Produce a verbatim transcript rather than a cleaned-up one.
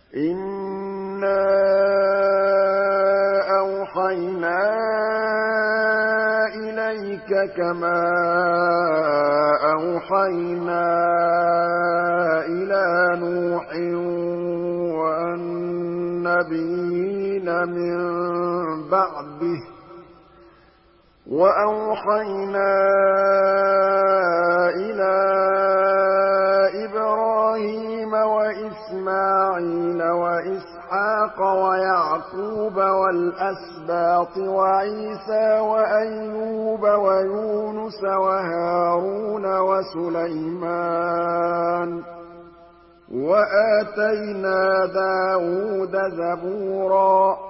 إِنَّا أَوْحَيْنَا إِلَيْكَ كَمَا أَوْحَيْنَا إِلَىٰ نُوحٍ وَالنَّبِيِّينَ مِن بَعْدِهِ ۚ وَأَوْحَيْنَا إِلَىٰ إِبْرَاهِيمَ وَإِسْمَاعِيلَ وَإِسْحَاقَ وَيَعْقُوبَ وَالْأَسْبَاطِ وَعِيسَىٰ وَأَيُّوبَ وَيُونُسَ وَهَارُونَ وَسُلَيْمَانَ ۚ وَآتَيْنَا دَاوُودَ زَبُورًا